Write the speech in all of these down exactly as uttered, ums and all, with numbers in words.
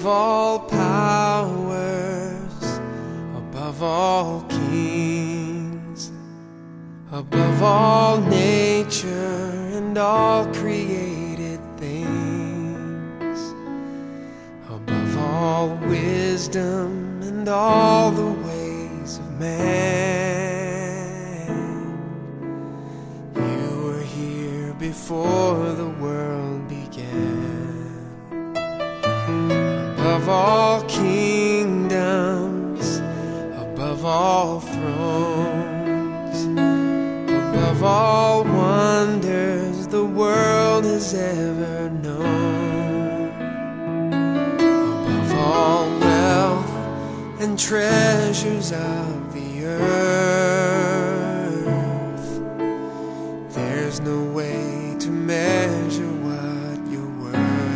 above all powers, above all kings, above all nature and all created things, above all wisdom and all the ways of man. You were here before the world began. Above all kingdoms, above all thrones, above all wonders the world has ever known, above all wealth and treasures of the earth, there's no way to measure what you're worth.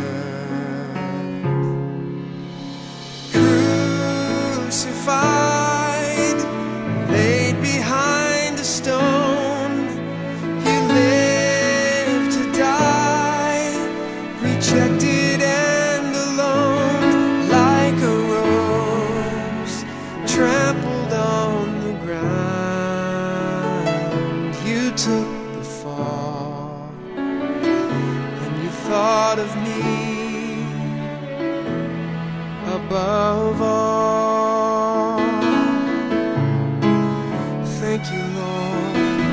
Crucified, laid behind a stone, you lived to die, rejected and alone, like a rose trampled on the ground. You took the fall, and you thought of me above all. Thank you, Lord.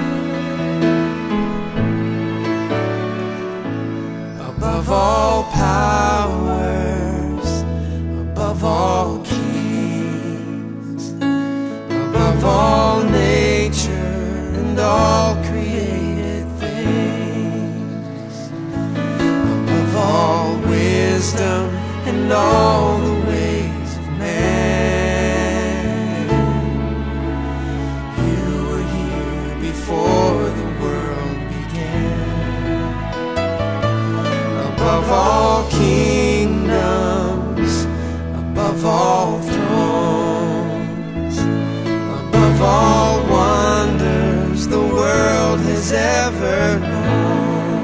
Above all powers, above all kings, above all nature and all created things, above all wisdom and all the ways of man. You were here before the world began. Above all kingdoms, above all thrones, above all wonders the world has ever known,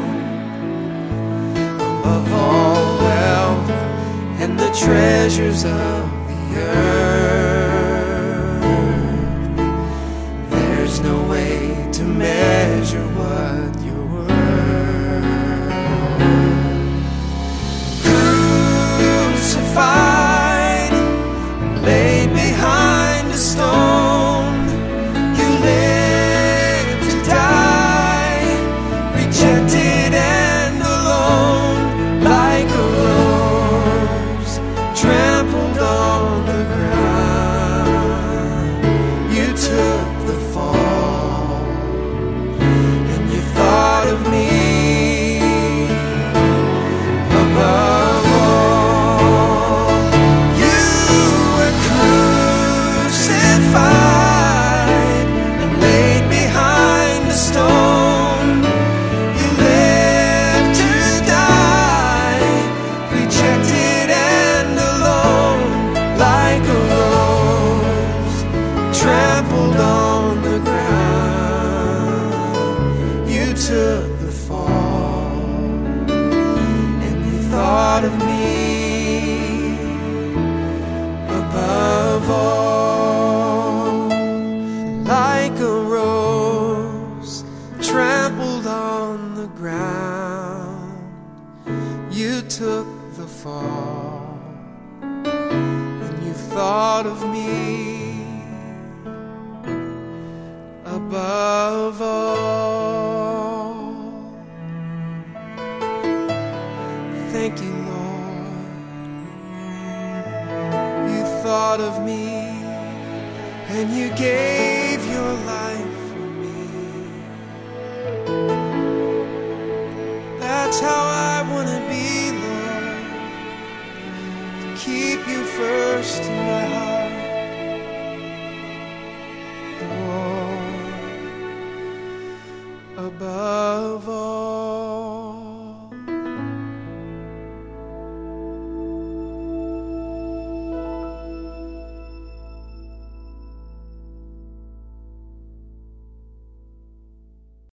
above all wealth and the treasures of the earth, there's no way to measure what you're worth. Crucified, laid behind a stone, you lived to die, rejected and alone, like a rose trampled on the ground. You took the fall, and you thought of me above all. You were crucified and laid behind a stone. You lived to die, rejected and alone, like a rose trampled on the ground. You took the fall, and you thought of me above all, like a rose trampled on the ground. You took the fall, and you thought of me above all. Thank you, Lord. You thought of me, and you gave your life for me. That's how I want to be, Lord, to keep you first in my heart, Lord, above all.